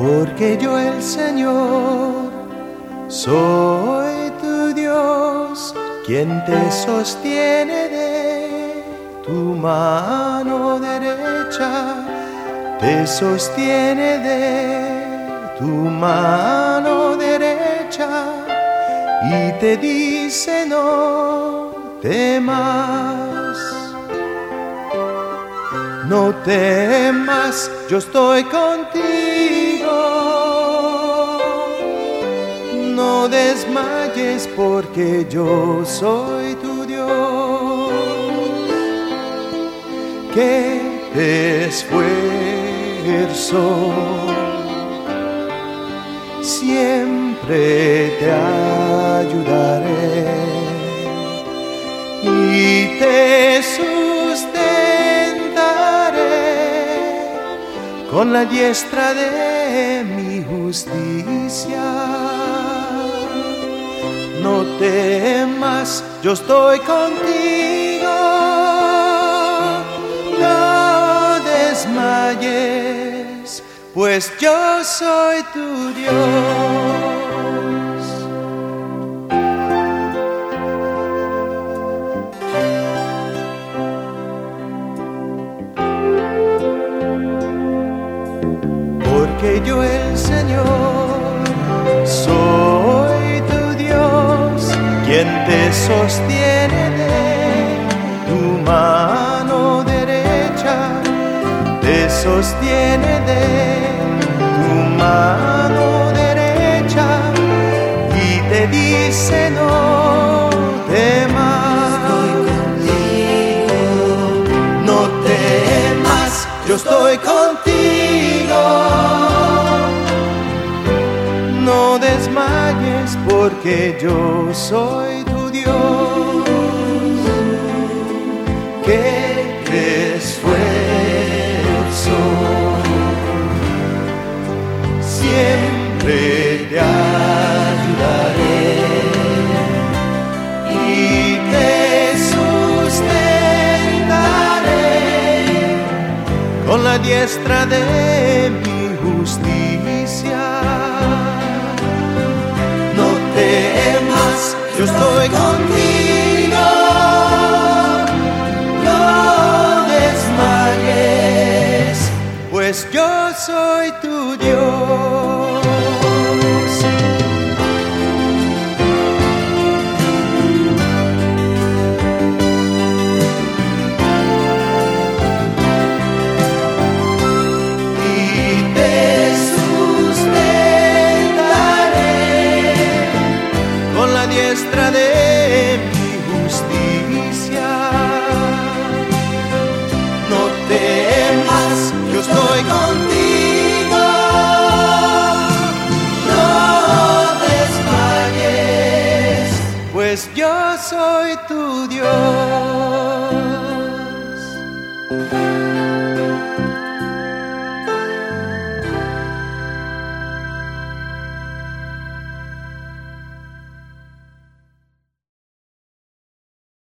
porque yo el Señor soy tu Dios, quien te sostiene de tu mano derecha, te sostiene de tu mano derecha y te dice no temas. No temas, yo estoy contigo. No desmayes porque yo soy tu Dios, que te esfuerzo, siempre te ayudaré y te con la diestra de mi justicia. No temas, yo estoy contigo. No desmayes, pues yo soy tu Dios. Porque yo el Señor soy tu Dios, quien te sostiene de tu mano derecha, te sostiene de tu mano derecha y te dice no temas. No temas, yo estoy contigo. No desmayes porque yo soy tu Dios, que te esfuerzo, siempre te ayudaré y te sustentaré con la diestra de mi justicia. No temas, yo estoy contigo. No desmayes, pues yo soy tu Dios. Diestra de mi justicia. No temas, yo estoy contigo. No desmayes, pues yo soy tu Dios.